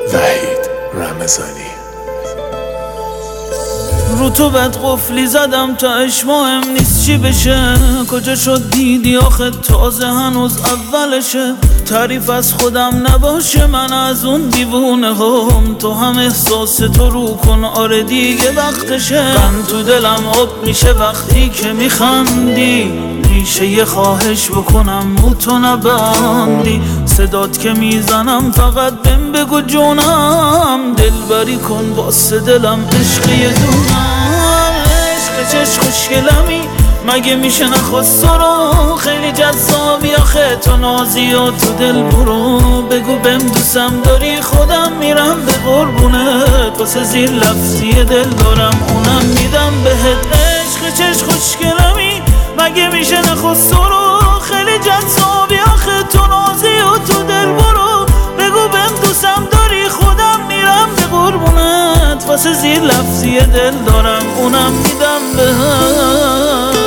وحید رمضانی. رو تو بد قفلی زدم تا مهم نیست چی بشه، کجا شد دیدی آخه تازه هنوز اولشه. تعریف از خودم نباشه من از اون دیوونه هم، تو هم احساس تو رو کن آره دیگه وقتشه. من تو دلم آب میشه وقتی که میخندی، میشه یه خواهش بکنم موتو نبندی. صدات که میزنم فقط بهم بگو جونم، دلبری کن واسه دلم عشق یه دونم. عشق چش خوشگلمی مگه میشه نخواست رو، خیلی جذابی آخه تو نازی و تو دل برو. بگو بهم دوستم داری خودم میرم به قربونت، واسه زیر لفظی دل دارم اونم میدم بهت. عشق چش خوشگلمی مگه میشه نخواست رو، خیلی جذابی آخه تو نازی و تو دل برو. بگو بهم دوستم داری خودم میرم به قربونت، واسه زیر لفظی دل دارم اونم میدم بهت.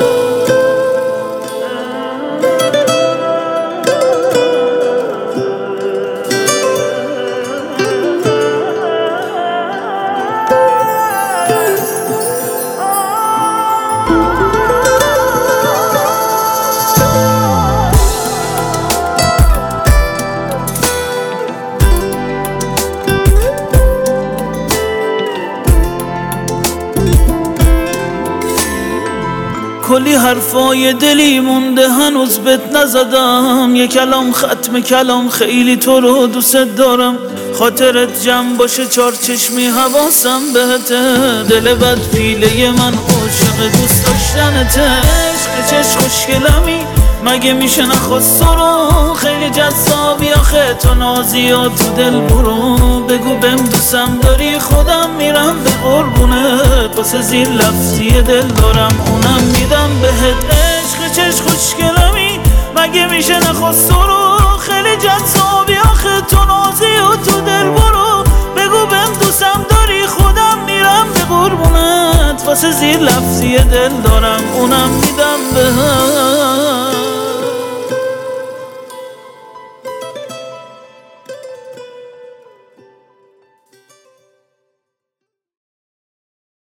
کلی حرفای دلی مونده هنوز بهت نزدم، یه کلام ختم کلام خیلی تو رو دوست دارم. خاطرت جمع باشه چار چشمی حواسم بهته، دل بد پیله من عاشق دوست داشتنته. عشق چش خوشگلمی مگه میشه نخواست رو، خیلی جذابی آخه تو نازی و تو دل برو. بگو بهم دوستم داری خودم میرم به قربونت، واسه زیر لفظی دل دارم اونم میدم بهت. عشق چش خوشگلمی مگه میشه نخواست رو، خیلی جذابی آخه تو نازی و تو دل برو. بگو بهم دوستم داری خودم میرم به قربونت، واسه زیر لفظی دل دارم اونم میدم بهت.